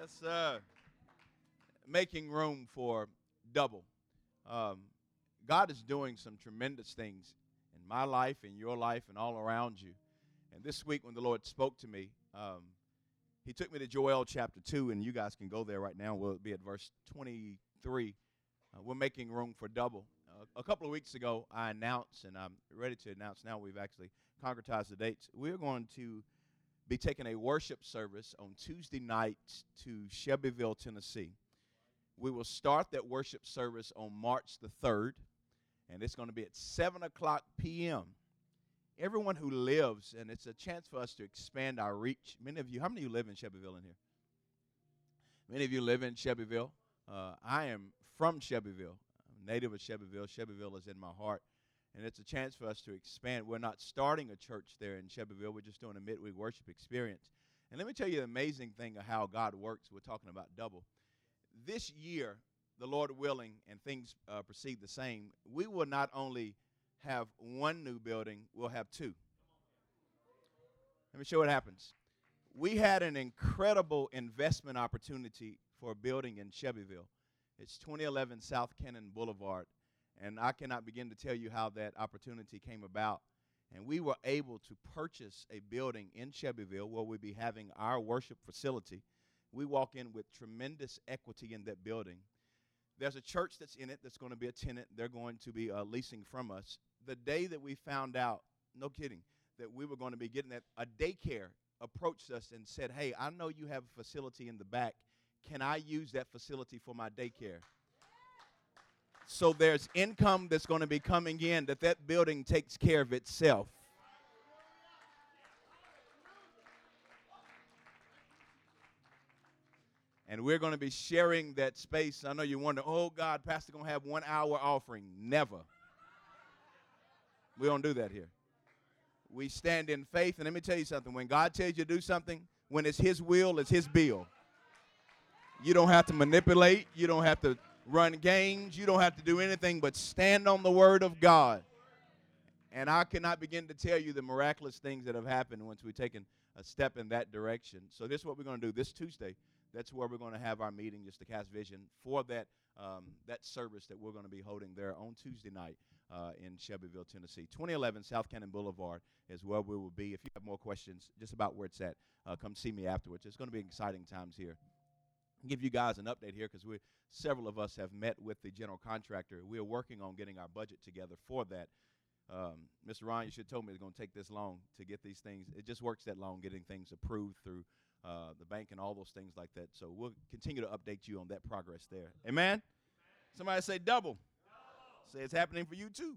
Yes, sir. Making room for double. Um, God is doing some tremendous things in my life, in your life, and all around you. And this week, when the Lord spoke to me, He took me to Joel chapter 2, and you guys can go there right now. We'll be at verse 23. We're making room for double. A couple of weeks ago, I announced, and I'm ready to announce now, we've actually concretized the dates. We're going to be taking a worship service on Tuesday night to Shelbyville, Tennessee. We will start that worship service on March the 3rd, and it's going to be at 7 o'clock p.m. Everyone who lives, and it's a chance for us to expand our reach. Many of you, how many of you live in Shelbyville in here? Many of you live in Shelbyville. I am from Shelbyville. I'm a native of Shelbyville. Shelbyville is in my heart. And it's a chance for us to expand. We're not starting a church there in Shelbyville. We're just doing a midweek worship experience. And let me tell you the amazing thing of how God works. We're talking about double. This year, the Lord willing, and things proceed the same, we will not only have one new building, we'll have two. Let me show you what happens. We had an incredible investment opportunity for a building in Shelbyville. It's 2011 South Cannon Boulevard. And I cannot begin to tell you how that opportunity came about. And we were able to purchase a building in Shelbyville where we'll be having our worship facility. We walk in with tremendous equity in that building. There's a church that's in it that's going to be a tenant. They're going to be leasing from us. The day that we found out, no kidding, that we were going to be getting that, a daycare approached us and said, hey, I know you have a facility in the back. Can I use that facility for my daycare? So there's income that's going to be coming in that building takes care of itself. And we're going to be sharing that space. I know you wonder, oh, God, Pastor going to have 1 hour offering. Never. We don't do that here. We stand in faith. And let me tell you something. When God tells you to do something, when it's His will, it's His bill. You don't have to manipulate. You don't have to run games. You don't have to do anything but stand on the word of God. And I cannot begin to tell you the miraculous things that have happened once we've taken a step in that direction. So this is what we're going to do this Tuesday. That's where we're going to have our meeting, just to cast vision for that service that we're going to be holding there on Tuesday night in Shelbyville, Tennessee. 2011 South Cannon Boulevard is where we will be. If you have more questions just about where it's at, come see me afterwards. It's going to be exciting times here. I'll give you guys an update here because several of us have met with the general contractor. We are working on getting our budget together for that. Mr. Ryan, you should have told me it's going to take this long to get these things. It just works that long getting things approved through the bank and all those things like that. So we'll continue to update you on that progress there. Amen? Somebody say double. Say it's happening for you too.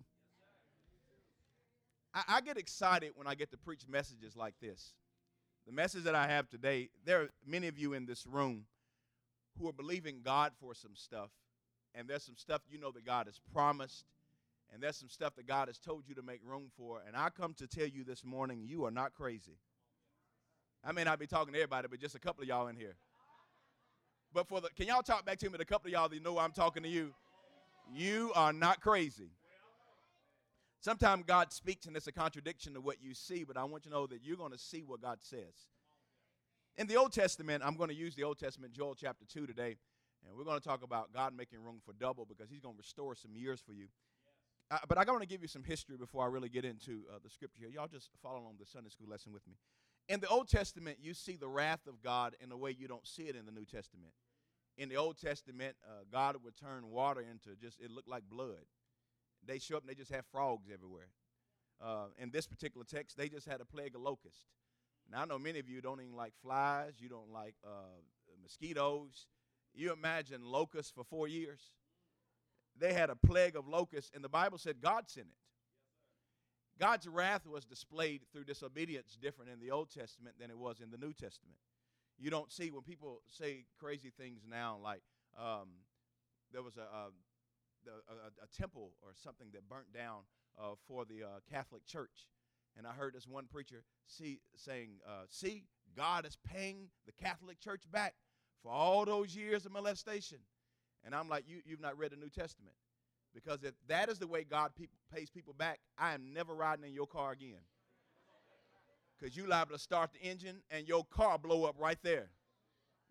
I get excited when I get to preach messages like this. The message that I have today, there are many of you in this room who are believing God for some stuff, and there's some stuff you know that God has promised, and there's some stuff that God has told you to make room for, and I come to tell you this morning, you are not crazy. I may not be talking to everybody, but just a couple of y'all in here. But can y'all talk back to me, the couple of y'all that know I'm talking to you? You are not crazy. Sometimes God speaks, and it's a contradiction to what you see, but I want you to know that you're going to see what God says. In the Old Testament, I'm going to use the Old Testament, Joel chapter 2 today, and we're going to talk about God making room for double because He's going to restore some years for you. But I want to give you some history before I really get into the scripture here. Y'all just follow along the Sunday school lesson with me. In the Old Testament, you see the wrath of God in a way you don't see it in the New Testament. In the Old Testament, God would turn water into it looked like blood. They show up and they just have frogs everywhere. In this particular text, they just had a plague of locusts. Now, I know many of you don't even like flies. You don't like mosquitoes. You imagine locusts for 4 years. They had a plague of locusts, and the Bible said God sent it. God's wrath was displayed through disobedience different in the Old Testament than it was in the New Testament. You don't see when people say crazy things now, like there was a temple or something that burnt down for the Catholic Church. And I heard this one preacher saying, God is paying the Catholic Church back for all those years of molestation. And I'm like, you've not read the New Testament. Because if that is the way God pays people back, I am never riding in your car again. Because you're liable to start the engine and your car blow up right there.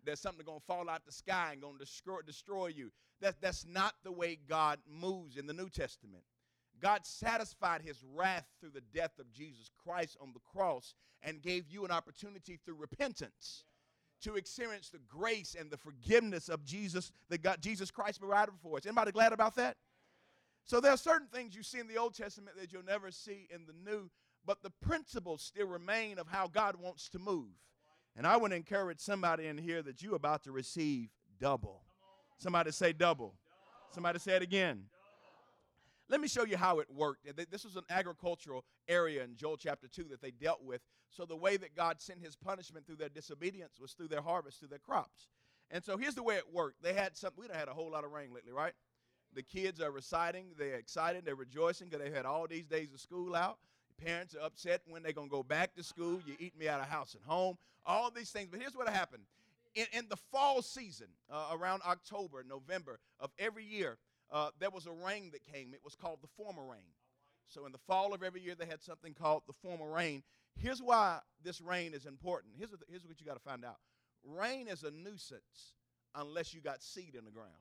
there's something going to fall out the sky and going to destroy you. That's not the way God moves in the New Testament. God satisfied his wrath through the death of Jesus Christ on the cross and gave you an opportunity through repentance to experience the grace and the forgiveness of Jesus that Jesus Christ provided for us. Anybody glad about that? So there are certain things you see in the Old Testament that you'll never see in the New, but the principles still remain of how God wants to move. And I want to encourage somebody in here that you're about to receive double. Somebody say double. Somebody say it again. Let me show you how it worked. This was an agricultural area in Joel chapter 2 that they dealt with. So the way that God sent his punishment through their disobedience was through their harvest, through their crops. And so here's the way it worked. They had something. We done had a whole lot of rain lately, right? The kids are reciting. They're excited. They're rejoicing because they had all these days of school out. Parents are upset when they're going to go back to school. You eat me out of house and home. All these things. But here's what happened. In the fall season, around October, November of every year, there was a rain that came. It was called the former rain. So in the fall of every year, they had something called the former rain. Here's why this rain is important. Here's what you got to find out. Rain is a nuisance unless you got seed in the ground.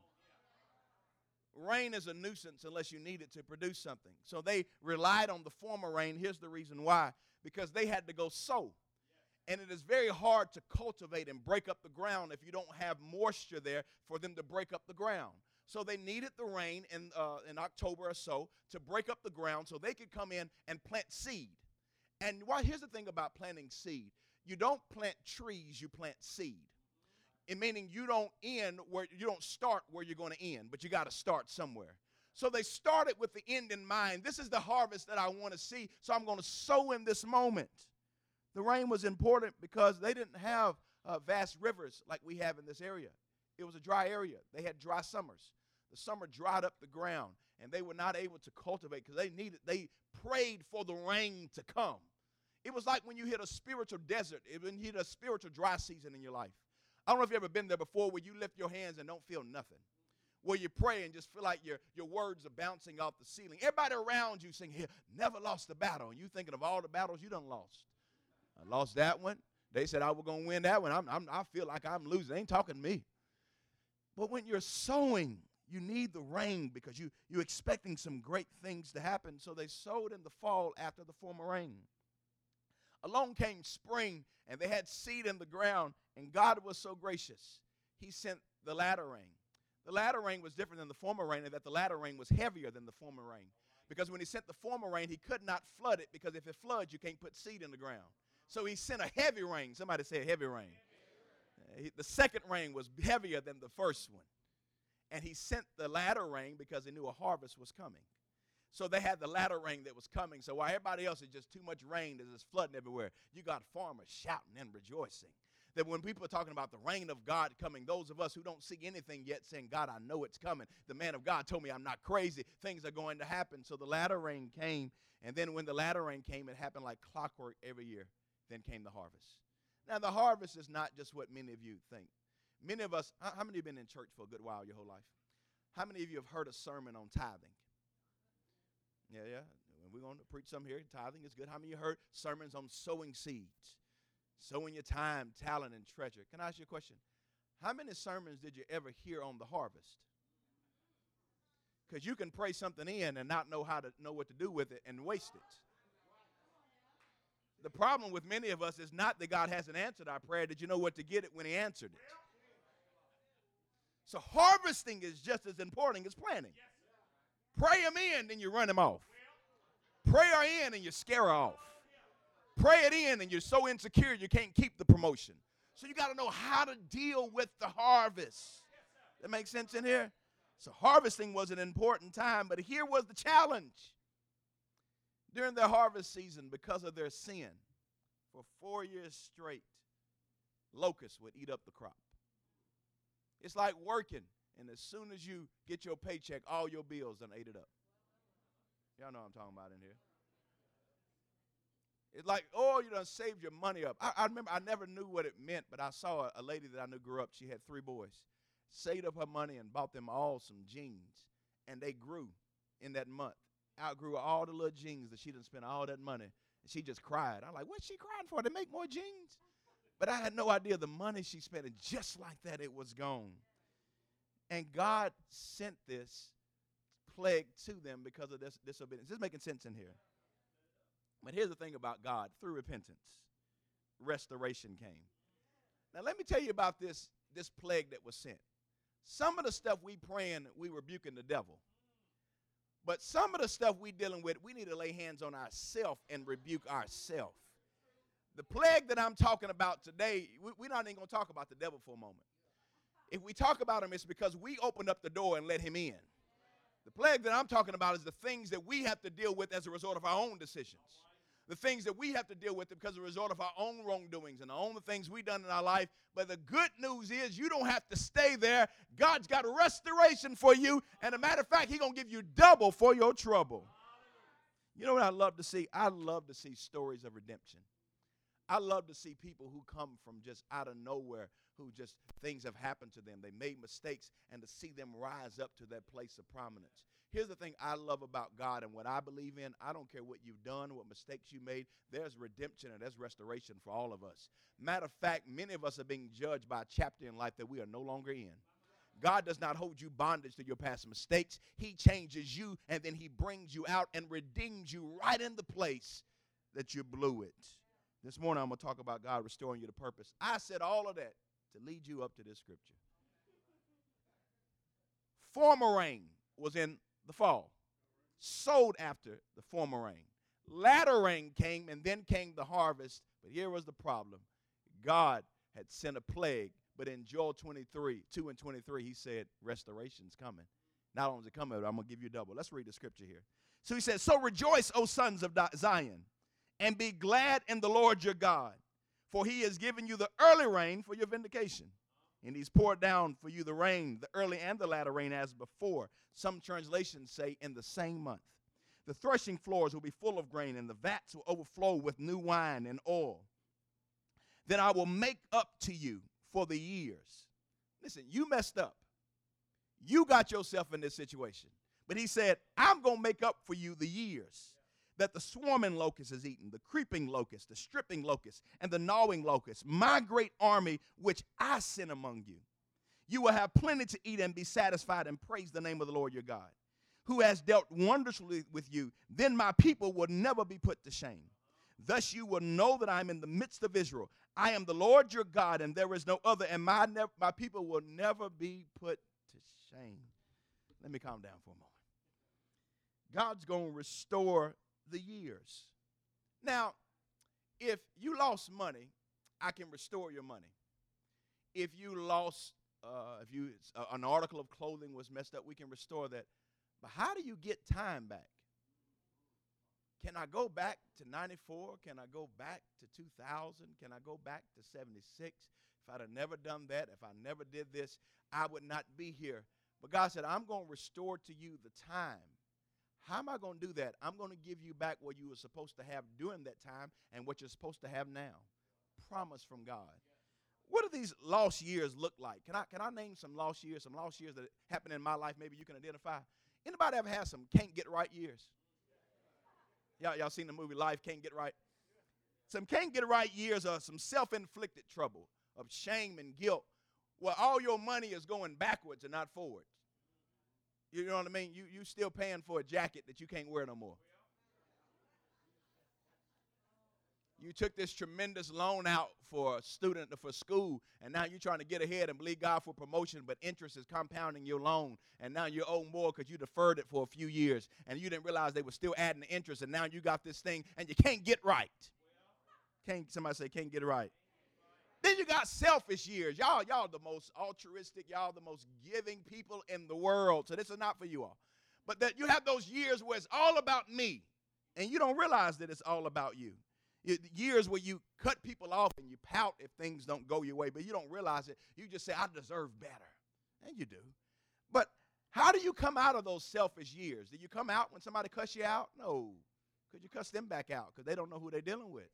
Rain is a nuisance unless you need it to produce something. So they relied on the former rain. Here's the reason why. Because they had to go sow. And it is very hard to cultivate and break up the ground if you don't have moisture there for them to break up the ground. So they needed the rain in October or so to break up the ground so they could come in and plant seed. And here's the thing about planting seed. You don't plant trees, you plant seed. And meaning you don't start where you're going to end, but you got to start somewhere. So they started with the end in mind. This is the harvest that I want to see, so I'm going to sow in this moment. The rain was important because they didn't have vast rivers like we have in this area. It was a dry area. They had dry summers. The summer dried up the ground, and they were not able to cultivate because they prayed for the rain to come. It was like when you hit a spiritual desert, when you hit a spiritual dry season in your life. I don't know if you've ever been there before where you lift your hands and don't feel nothing. Where you pray and just feel like your words are bouncing off the ceiling. Everybody around you saying, here, never lost a battle. And you thinking of all the battles you done lost. I lost that one. They said I was going to win that one. I feel like I'm losing. They ain't talking to me. But when you're sowing, you need the rain because you're expecting some great things to happen. So they sowed in the fall after the former rain. Along came spring, and they had seed in the ground, and God was so gracious. He sent the latter rain. The latter rain was different than the former rain in that the latter rain was heavier than the former rain. Because when he sent the former rain, he could not flood it, because if it floods, you can't put seed in the ground. So he sent a heavy rain. Somebody say a heavy rain. The second rain was heavier than the first one. And he sent the latter rain because he knew a harvest was coming. So they had the latter rain that was coming. So while everybody else is just too much rain, there's just flooding everywhere, you got farmers shouting and rejoicing. That when people are talking about the rain of God coming, those of us who don't see anything yet saying, God, I know it's coming. The man of God told me I'm not crazy. Things are going to happen. So the latter rain came. And then when the latter rain came, it happened like clockwork every year. Then came the harvest. Now, the harvest is not just what many of you think. Many of us, how many of you have been in church for a good while your whole life? How many of you have heard a sermon on tithing? Yeah. We're going to preach some here. Tithing is good. How many of you heard sermons on sowing seeds? Sowing your time, talent, and treasure. Can I ask you a question? How many sermons did you ever hear on the harvest? Because you can pray something in and not know what to do with it and waste it. The problem with many of us is not that God hasn't answered our prayer. Did you know what to get it when he answered it? So harvesting is just as important as planting. Pray them in, then you run them off. Pray her in and you scare her off. Pray it in and you're so insecure you can't keep the promotion. So you got to know how to deal with the harvest. That makes sense in here? So harvesting was an important time, but here was the challenge. During their harvest season, because of their sin, for 4 years straight, locusts would eat up the crop. It's like working, and as soon as you get your paycheck, all your bills done ate it up. Y'all know what I'm talking about in here. It's like, you done saved your money up. I remember I never knew what it meant, but I saw a lady that I knew grew up. She had 3 boys. Saved up her money and bought them all some jeans, and they grew in that month. Outgrew all the little jeans that she done spent all that money. And she just cried. I'm like, what's she crying for? To make more jeans? But I had no idea the money she spent, and just like that, it was gone. And God sent this plague to them because of this disobedience. This is making sense in here. But here's the thing about God. Through repentance, restoration came. Now, let me tell you about this plague that was sent. Some of the stuff we praying, we rebuking the devil. But some of the stuff we dealing with, we need to lay hands on ourselves and rebuke ourselves. The plague that I'm talking about today, we're not even going to talk about the devil for a moment. If we talk about him, it's because we opened up the door and let him in. The plague that I'm talking about is the things that we have to deal with as a result of our own decisions. The things that we have to deal with because of the result of our own wrongdoings and all the things we've done in our life. But the good news is you don't have to stay there. God's got restoration for you. And as a matter of fact, he's going to give you double for your trouble. You know what I love to see? I love to see stories of redemption. I love to see people who come from just out of nowhere, who just things have happened to them. They made mistakes, and to see them rise up to that place of prominence. Here's the thing I love about God and what I believe in. I don't care what you've done, what mistakes you made. There's redemption and there's restoration for all of us. Matter of fact, many of us are being judged by a chapter in life that we are no longer in. God does not hold you bondage to your past mistakes. He changes you, and then he brings you out and redeems you right in the place that you blew it. This morning I'm going to talk about God restoring you to purpose. I said all of that to lead you up to this scripture. Former rain was in the fall, sowed after the former rain. Latter rain came, and then came the harvest. But here was the problem. God had sent a plague, but in Joel 23, 2 and 23, he said, restoration's coming. Not only is it coming, but I'm going to give you double. Let's read the scripture here. So he says, so rejoice, O sons of Zion, and be glad in the Lord your God, for he has given you the early rain for your vindication. And he's poured down for you the rain, the early and the latter rain as before. Some translations say in the same month. The threshing floors will be full of grain, and the vats will overflow with new wine and oil. Then I will make up to you for the years. Listen, you messed up. You got yourself in this situation. But he said, I'm going to make up for you the years that the swarming locust has eaten, the creeping locust, the stripping locust, and the gnawing locust, my great army which I sent among you. You will have plenty to eat and be satisfied, and praise the name of the Lord your God, who has dealt wondrously with you. Then my people will never be put to shame. Thus you will know that I am in the midst of Israel. I am the Lord your God, and there is no other, and my people will never be put to shame. Let me calm down for a moment. God's going to restore the years. Now, if you lost money, I can restore your money. If you lost, an article of clothing was messed up, we can restore that. But how do you get time back? Can I go back to 94? Can I go back to 2000? Can I go back to 76? If I'd have never done that, if I never did this, I would not be here. But God said, I'm going to restore to you the time. How am I going to do that? I'm going to give you back what you were supposed to have during that time and what you're supposed to have now. Promise from God. What do these lost years look like? Can I name some lost years that happened in my life maybe you can identify? Anybody ever had some can't get right years? Y'all seen the movie Life Can't Get Right? Some can't get right years are some self-inflicted trouble of shame and guilt where all your money is going backwards and not forwards. You know what I mean? You still paying for a jacket that you can't wear no more. You took this tremendous loan out for a student for school, and now you're trying to get ahead and believe God for promotion, but interest is compounding your loan, and now you owe more because you deferred it for a few years, and you didn't realize they were still adding the interest, and now you got this thing, and you can't get right. Somebody say can't get right. Then you got selfish years. Y'all the most altruistic, y'all the most giving people in the world. So this is not for you all. But that you have those years where it's all about me, and you don't realize that it's all about you. Years where you cut people off and you pout if things don't go your way, but you don't realize it. You just say, I deserve better. And you do. But how do you come out of those selfish years? Do you come out when somebody cuss you out? No. Because you cuss them back out because they don't know who they're dealing with.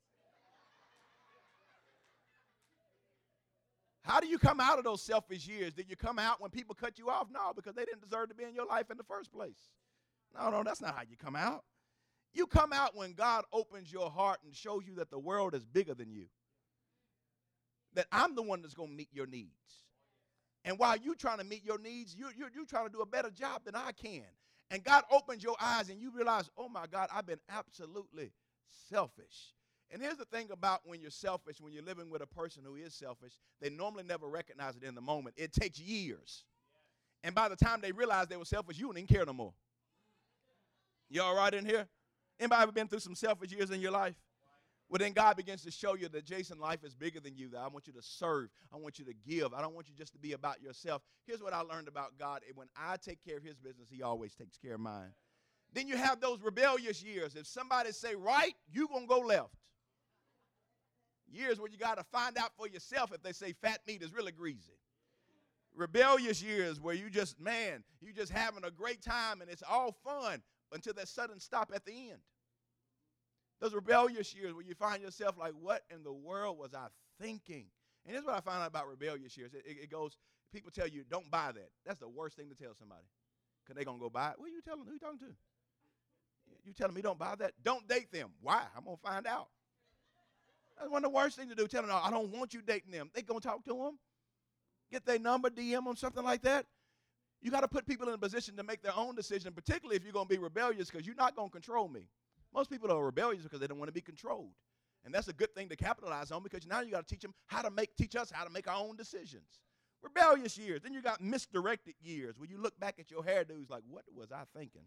How do you come out of those selfish years? Did you come out when people cut you off? No, because they didn't deserve to be in your life in the first place. No, that's not how you come out. You come out when God opens your heart and shows you that the world is bigger than you. that I'm the one that's going to meet your needs. And while you're trying to meet your needs, you're trying to do a better job than I can. And God opens your eyes and you realize, oh my God, I've been absolutely selfish. And here's the thing about when you're selfish, when you're living with a person who is selfish, they normally never recognize it in the moment. It takes years. And by the time they realize they were selfish, you don't even care no more. You all right in here? Anybody ever been through some selfish years in your life? Well, then God begins to show you that, Jason, life is bigger than you, that I want you to serve. I want you to give. I don't want you just to be about yourself. Here's what I learned about God. When I take care of his business, he always takes care of mine. Then you have those rebellious years. If somebody say right, you're going to go left. Years where you got to find out for yourself if they say fat meat is really greasy. Rebellious years where you just having a great time and it's all fun until that sudden stop at the end. Those rebellious years where you find yourself like, what in the world was I thinking? And here's what I found out about rebellious years. It goes, people tell you, don't buy that. That's the worst thing to tell somebody. Because they're going to go buy it. What are you telling? Who are you talking to? You telling me don't buy that? Don't date them. Why? I'm going to find out. That's one of the worst things to do. Tell them, I don't want you dating them. They going to talk to them. Get their number, DM them, something like that. You got to put people in a position to make their own decision, particularly if you're going to be rebellious, because you're not going to control me. Most people are rebellious because they don't want to be controlled. And that's a good thing to capitalize on, because now you got to teach us how to make our own decisions. Rebellious years. Then you got misdirected years where you look back at your hairdos like, what was I thinking?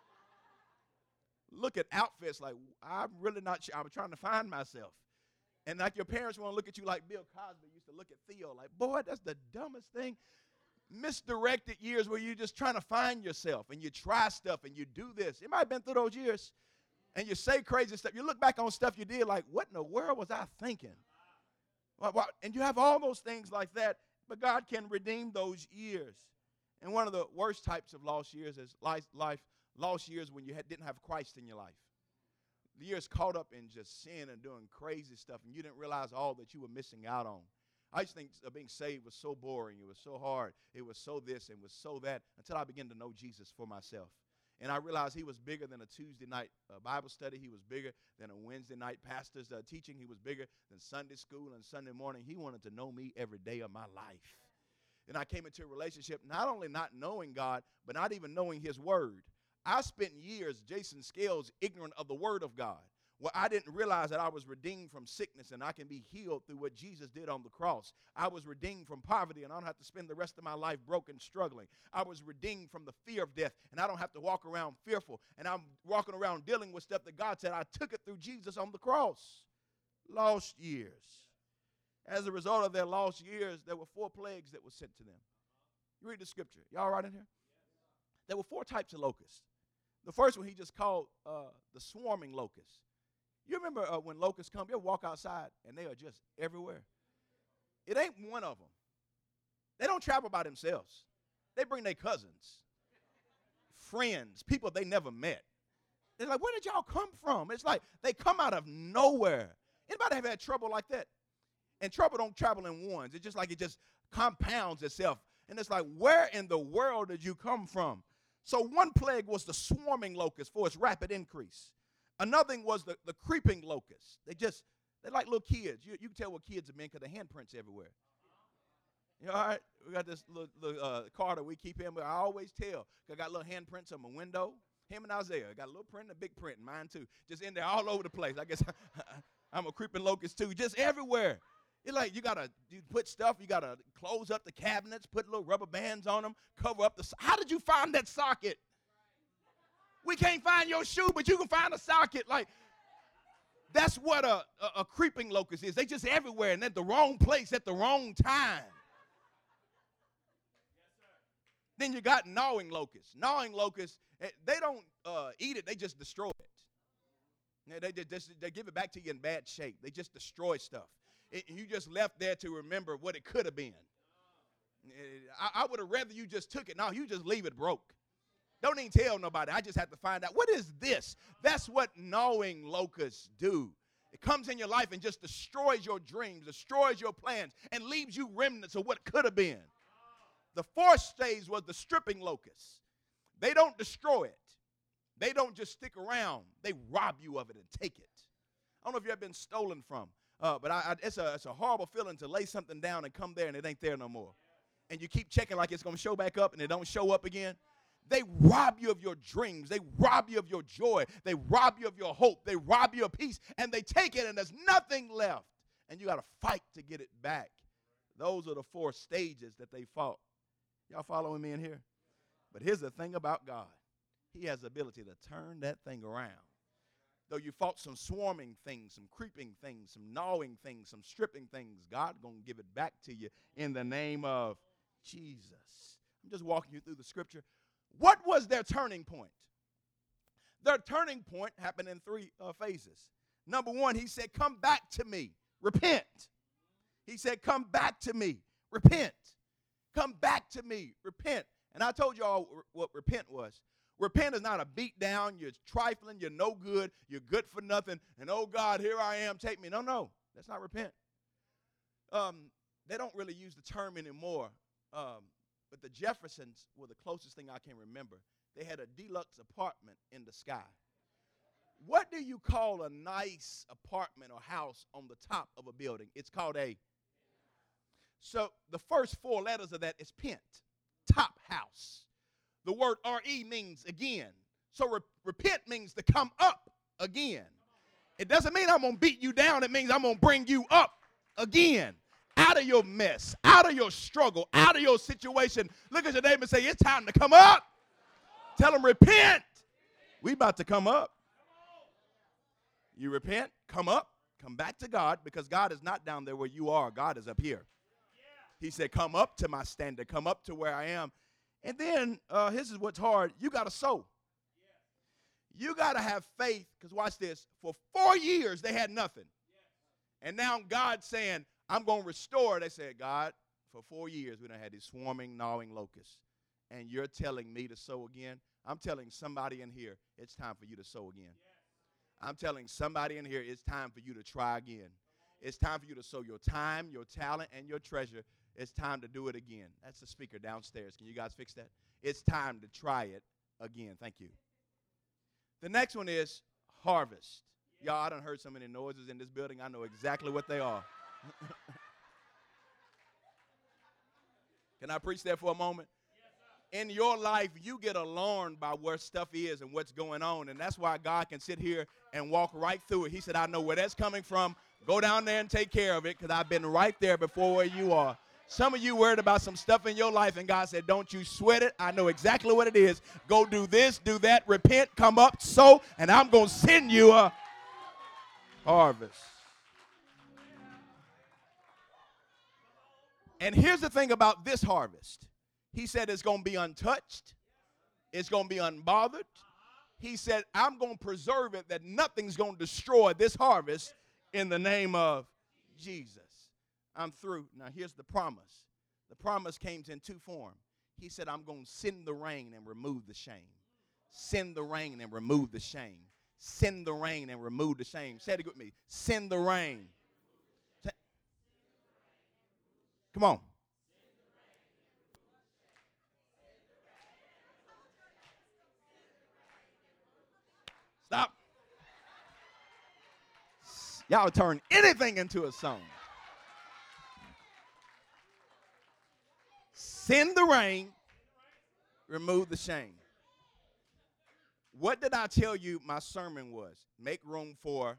Look at outfits like, I'm really not sure. I'm trying to find myself. And like your parents want to look at you like Bill Cosby used to look at Theo like, boy, that's the dumbest thing. Misdirected years where you're just trying to find yourself and you try stuff and you do this. Anybody been through those years? And you say crazy stuff. You look back on stuff you did like, what in the world was I thinking? And you have all those things like that, but God can redeem those years. And one of the worst types of lost years is lost years when you didn't have Christ in your life. The years caught up in just sin and doing crazy stuff, and you didn't realize all that you were missing out on. I used to think being saved was so boring. It was so hard. It was so this and was so that, until I began to know Jesus for myself. And I realized he was bigger than a Tuesday night Bible study. He was bigger than a Wednesday night pastor's teaching. He was bigger than Sunday school and Sunday morning. He wanted to know me every day of my life. And I came into a relationship not only not knowing God, but not even knowing his word. I spent years, Jason Scales, ignorant of the word of God. Well, I didn't realize that I was redeemed from sickness and I can be healed through what Jesus did on the cross. I was redeemed from poverty and I don't have to spend the rest of my life broken, struggling. I was redeemed from the fear of death and I don't have to walk around fearful. And I'm walking around dealing with stuff that God said I took it through Jesus on the cross. Lost years. As a result of their lost years, there were 4 plagues that were sent to them. You read the scripture. Y'all right in here? There were 4 types of locusts. The first one he just called the swarming locusts. You remember when locusts come, you ever walk outside and they are just everywhere? It ain't one of them. They don't travel by themselves. They bring their cousins, friends, people they never met. They're like, where did y'all come from? It's like they come out of nowhere. Anybody have had trouble like that? And trouble don't travel in ones. It's just like it just compounds itself. And it's like, where in the world did you come from? So one plague was the swarming locust for its rapid increase. Another thing was the creeping locust. They're like little kids. You can tell what kids are mean because the handprints everywhere. You know, all right? We got this little car that we keep him, but I always tell. I got little handprints on my window. Him and Isaiah. I got a little print and a big print, mine too. Just in there all over the place. I guess I'm a creeping locust too. Just everywhere. It's like you put stuff, you got to close up the cabinets, put little rubber bands on them, cover up how did you find that socket? We can't find your shoe, but you can find a socket. Like, that's what a creeping locust is. They just everywhere and at the wrong place at the wrong time. Yes, sir. Then you got gnawing locusts. Gnawing locusts, they don't eat it, they just destroy it. They give it back to you in bad shape. They just destroy stuff. You just left there to remember what it could have been. I would have rather you just took it. No, you just leave it broke. Don't even tell nobody. I just have to find out, what is this? That's what gnawing locusts do. It comes in your life and just destroys your dreams, destroys your plans, and leaves you remnants of what could have been. The 4th stage was the stripping locusts. They don't destroy it. They don't just stick around. They rob you of it and take it. I don't know if you've ever been stolen from. But it's a horrible feeling to lay something down and come there and it ain't there no more. And you keep checking like it's going to show back up and it don't show up again. They rob you of your dreams. They rob you of your joy. They rob you of your hope. They rob you of peace. And they take it and there's nothing left. And you got to fight to get it back. Those are the 4 stages that they fought. Y'all following me in here? But here's the thing about God. He has the ability to turn that thing around. Though you fought some swarming things, some creeping things, some gnawing things, some stripping things, God going to give it back to you in the name of Jesus. I'm just walking you through the scripture. What was their turning point? Their turning point happened in 3 phases. Number 1, he said, come back to me. Repent. He said, come back to me. Repent. Come back to me. Repent. And I told you all what repent was. Repent is not a beat down. You're trifling. You're no good. You're good for nothing. And, oh, God, here I am. Take me. No. That's not repent. They don't really use the term anymore. But the Jeffersons were the closest thing I can remember. They had a deluxe apartment in the sky. What do you call a nice apartment or house on the top of a building? It's called a. So the first 4 letters of that is pent, top house. The word R-E means again. So repent means to come up again. It doesn't mean I'm going to beat you down. It means I'm going to bring you up again. Out of your mess, out of your struggle, out of your situation. Look at your neighbor and say, it's time to come up. Tell them, repent. We about to come up. You repent, come up, come back to God, because God is not down there where you are. God is up here. He said, come up to my standard, come up to where I am. And then, this is what's hard. You got to sow. You got to have faith, because watch this. For 4 years, they had nothing. And now God's saying, I'm going to restore. They said, God, for 4 years, we done had these swarming, gnawing locusts. And you're telling me to sow again? I'm telling somebody in here, it's time for you to sow again. I'm telling somebody in here, it's time for you to try again. It's time for you to sow your time, your talent, and your treasure. It's time to do it again. That's the speaker downstairs. Can you guys fix that? It's time to try it again. Thank you. The next one is harvest. Y'all, I done heard so many noises in this building. I know exactly what they are. Can I preach that for a moment? In your life, you get alarmed by where stuff is and what's going on. And that's why God can sit here and walk right through it. He said, I know where that's coming from. Go down there and take care of it, because I've been right there before where you are. Some of you worried about some stuff in your life, and God said, don't you sweat it. I know exactly what it is. Go do this, do that, repent, come up, sow, and I'm going to send you a harvest. And here's the thing about this harvest. He said it's going to be untouched. It's going to be unbothered. He said, I'm going to preserve it, that nothing's going to destroy this harvest in the name of Jesus. I'm through. Now, here's the promise. The promise came in 2 forms. He said, I'm going to send the rain and remove the shame. Send the rain and remove the shame. Send the rain and remove the shame. Say it with me. Send the rain. Come on. Stop. Y'all turn anything into a song. Send the rain, remove the shame. What did I tell you my sermon was? Make room for.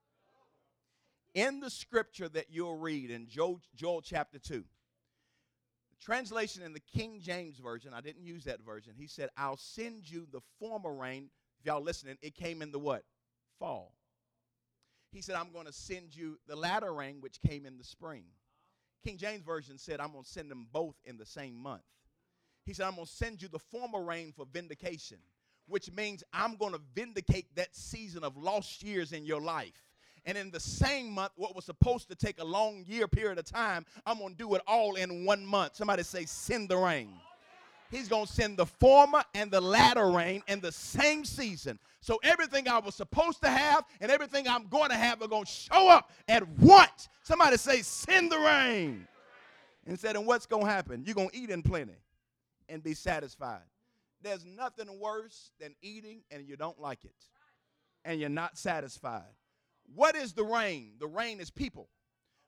In the scripture that you'll read in Joel chapter 2, the translation in the King James Version, I didn't use that version. He said, I'll send you the former rain. If y'all listening, it came in the what? Fall. He said, I'm going to send you the latter rain, which came in the spring. King James Version said, I'm going to send them both in the same month. He said, I'm going to send you the former rain for vindication, which means I'm going to vindicate that season of lost years in your life. And in the same month, what was supposed to take a long year period of time, I'm going to do it all in 1 month. Somebody say, send the rain. He's going to send the former and the latter rain in the same season. So everything I was supposed to have and everything I'm going to have are going to show up at once. Somebody say, send the rain. And said, and what's going to happen? You're going to eat in plenty and be satisfied. There's nothing worse than eating and you don't like it and you're not satisfied. What is the rain? The rain is people.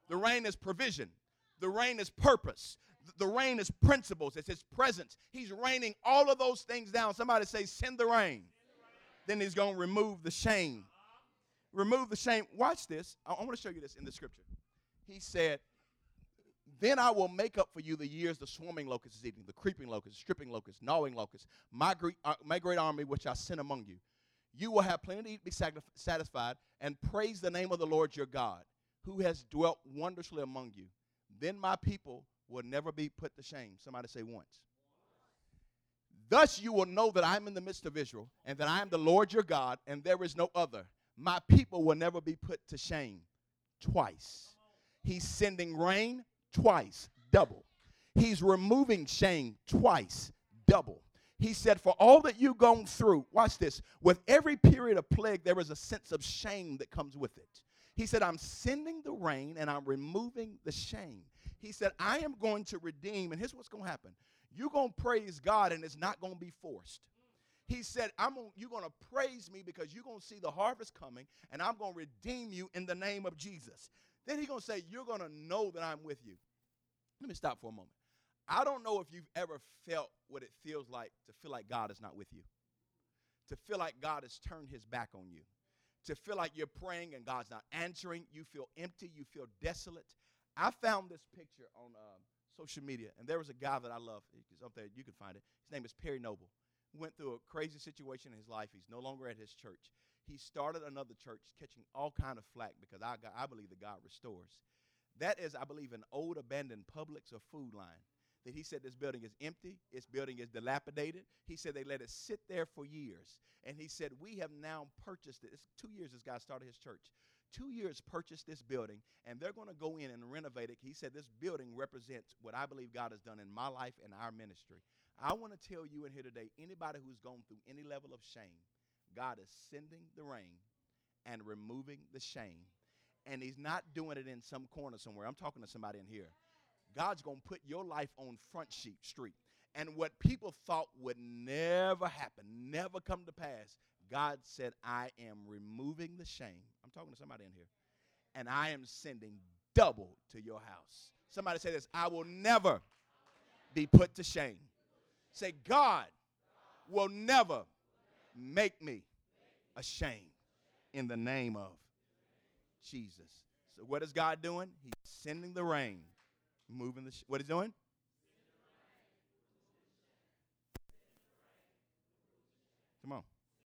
The rain is provision. The rain is purpose. The rain is principles. It's his presence. He's raining all of those things down. Somebody say, send the rain. Then he's going to remove the shame. Remove the shame. Watch this. I want to show you this in the scripture. He said, then I will make up for you the years the swarming locust is eating, the creeping locust, stripping locust, gnawing locust, my great army which I sent among you. You will have plenty to eat, be satisfied, and praise the name of the Lord your God, who has dwelt wondrously among you. Then my people will never be put to shame. Somebody say once. Thus you will know that I am in the midst of Israel, and that I am the Lord your God, and there is no other. My people will never be put to shame. Twice. He's sending rain twice, double. He's removing shame twice, double. He said, for all that you've gone through, watch this, with every period of plague, there is a sense of shame that comes with it. He said, I'm sending the rain and I'm removing the shame. He said, I am going to redeem, and here's what's going to happen. You're going to praise God, and it's not going to be forced. He said, you're going to praise me because you're going to see the harvest coming, and I'm going to redeem you in the name of Jesus. Then he's going to say, you're going to know that I'm with you. Let me stop for a moment. I don't know if you've ever felt what it feels like to feel like God is not with you, to feel like God has turned his back on you, to feel like you're praying and God's not answering. You feel empty. You feel desolate. I found this picture on social media, and there was a guy that I love. He's up there. You can find it. His name is Perry Noble. He went through a crazy situation in his life. He's no longer at his church. He started another church catching all kind of flack because I believe that God restores. That is, I believe, an old abandoned Publix or Food Line. That he said this building is empty, this building is dilapidated. He said they let it sit there for years. And he said, we have now purchased it. It's 2 years this guy started his church. 2 years purchased this building, and they're going to go in and renovate it. He said this building represents what I believe God has done in my life and our ministry. I want to tell you in here today, anybody who's gone through any level of shame, God is sending the rain and removing the shame. And he's not doing it in some corner somewhere. I'm talking to somebody in here. God's going to put your life on Front Street. And what people thought would never happen, never come to pass, God said, I am removing the shame. I'm talking to somebody in here. And I am sending double to your house. Somebody say this, I will never be put to shame. Say, God will never make me ashamed in the name of Jesus. So what is God doing? He's sending the rain. Moving the what he's doing?